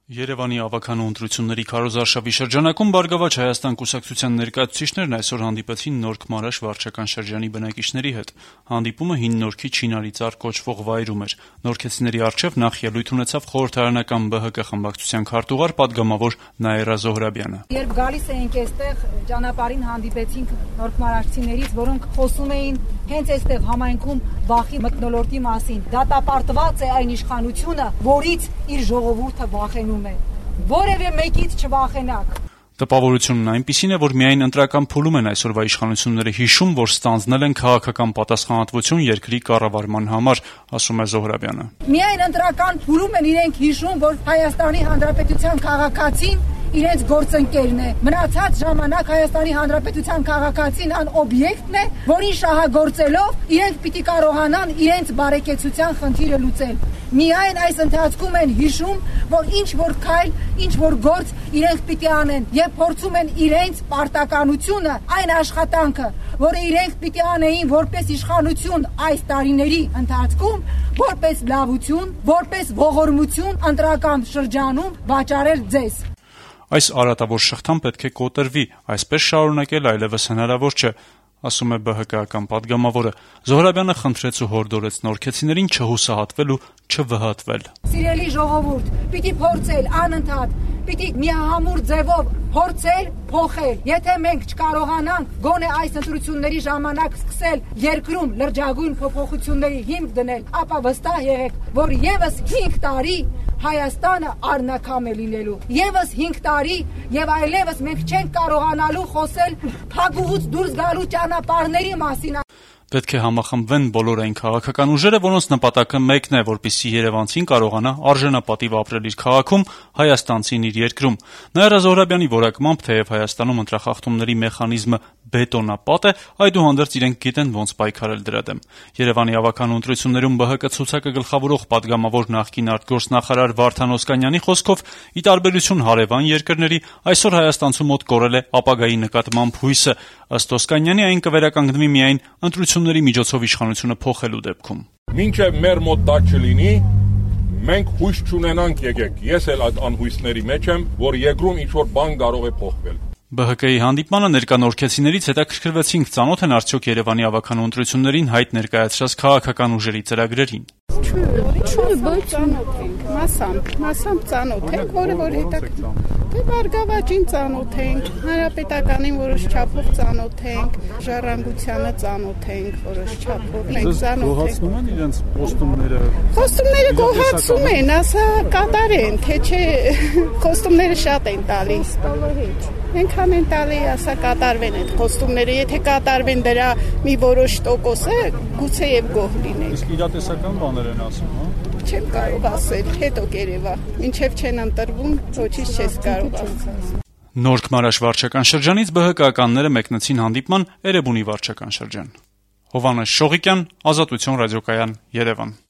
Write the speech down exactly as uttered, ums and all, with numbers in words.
Երևանի ավականու ընտրությունների քարոզարշավի շրջանակում Բարգավաճ Հայաստան կուսակցության ներկայացուցիչներն այսօր հանդիպեցին Նորք Մարաշ վարչական շրջանի բնակիչների հետ։ Հանդիպումը Հին Նորքի Չինարի ծառ կոչվող վայրում էր։ Նորքեցիների առջև նախ ելույթ ունեցավ խորհրդարանական Բ Հ Կ խմբակցության քարտուղար պատգամավոր Նաիրա Զոհրաբյանը։ Երբ գալիս էինք այստեղ, ճանապարհին հանդիպեցինք Նորք Մարաշցիներից, որոնք խոսում էին հենց այստեղ համայնքում վախի մթնոլորտի մասին։ Դատապարտված է այն իշխանությունը, որից իր ժողովուրդը վախենում է։ Որևէ մեկից չվախենակ։ Տպավորությունն այնպիսին է, որ միայն ընտրական փուլում են այսօրվա իշխանությունները հիշում, որ ստանձնել են քաղաքական պատասխանատվություն երկրի կառավարման համար, ասում է Զոհրաբյանը։ Միայն ընտրական փուլում են իրենք հիշում, որ Հայաստանի Հանրապետության քաղաքացին իրենց գործընկերն է։ Մնացած ժամանակ Հայաստանի Հանրապետության քաղաքացին ան օբյեկտն է, որին շահագործելով իրենք պիտի կարողանան իրենց բարեկեցության խնդիրը լուծել։ Միայն այս ընթացքում են հիշում, որ ինչ որ քայլ, ինչ որ գործ իրենք պիտի անեն եւ փորձում են իրենց պարտականությունը, այն աշխատանքը, որը իրենք պիտի անեին որպես իշխանություն այս տարիների ընթացքում, որպես լավություն, որպես ողորմություն ընտրական շրջանում վաճառել ձեզ։ Այս արատավոր շղթան պետք է կոտրվի, այսպես շարունակել այլևս հնարավոր չէ, ասում է Բ Հ Կ-ական պատգամավորը։ Զոհրաբյանը խնդրեց ու հորդորեց նորքեցիներին չհուսահատվել ու չվհատվել։ Սիրելի ժողովուրդ, պիտի փորձել անընդհատ, պիտի միահամուռ ձևով փորձել փոխել։ Եթե մենք չկարողանանք գոնե այս ընտրությունների ժամանակ սկսել երկրում լրջագույն փոփոխությունների հիմք դնել, ապա վստահ եղեք, որ եւս հինգ տարի Հայաստանը առնակամ է լինելու։ Եվս հինգ տարի եւ այլևս մենք չենք կարողանալու խոսել փակուղուց դուրս գալու ճանապարհների մասին։ Պետք է համախմբվեն բոլոր այն քաղաքական ուժերը, որոնց նպատակը մեկն է, որպեսզի երևանցին կարողանա արժանապատիվ ապրել իր քաղաքում, հայաստանցին իր երկրում։ Նաիրա Զոհրաբյանի որակմամբ, թեև Հայաստանում ընտրախախտումների մեխանիզմը բետոնապատ է, այդուհանդերձ իրենք գիտեն ոնց պայքարել դրա դեմ։ Երևանի ավականու ընտրություններում Բ Հ Կ ցուցակը գլխավորող պատգամավոր նախկին արտգործնախարար Վարդան Օսկանյանի խոսքով, ի տարբերություն հարևան երկրների, այսօր Հայաստանցու մոտ կորել է ապագայի նկատմամբ հույսը։ Ըստ Օսկանյանի, այն կվերականգնվի միայն ընտրությունների միջոցով իշխանությունը փոխելու դեպքում։ Մինչև մեր մոտ դա չլինի, մենք հույս չունենանք եկեք։ Ես էլ այդ անհույսների մեջ եմ, որ երկրում ինչ-որ բան կարող է փոխվել։ Բ Հ Կ-ի հանդիպմանը ներկա նորքեցիներից հետաքրքրվեցինք, ծանոթ են արդյոք Երևանի ավականու ընտրություններին հայտ ներկայացրած քաղաքական ուժերի ծրագրերին։ Չէ, բայց ծանոթ ենք, մասամբ, մասամբ ծանոթ ենք, որը որ հետաքրքիր։ Դե Բարգավաճին ծանոթ ենք, Հանրապետականին որոշ չափով ծանոթ ենք, Ժառանգությանը ծանոթ ենք, որոշ չափով ենք ծանոթ ենք։ Գոհացնում են իրենց խոստումները։ Խոստումները գոհացում են, ասա կատարեն, թե չէ խոստումները շատ են տալիս։ Ենքան են տալի, ասա կատարվեն այդ խոստումները, եթե կատարվեն դրա մի որոշ տոկոսը, գուցե եւ գոհ լինեն։ Իսկ իրատեսական բաներ են ասում, հա։ Չեմ կարող ասել, հետո կերևա, մինչև չեն ընտրվում, ոչինչ չես կարող ասել։ Նորք Մարաշ վարչական շրջանից Բ Հ Կ-ականները մեկնեցին հանդիպման Էրեբունի վարչական շրջան։ Հովհաննես Շողիկյան, Ազատություն ռադիոկայան, Երևան։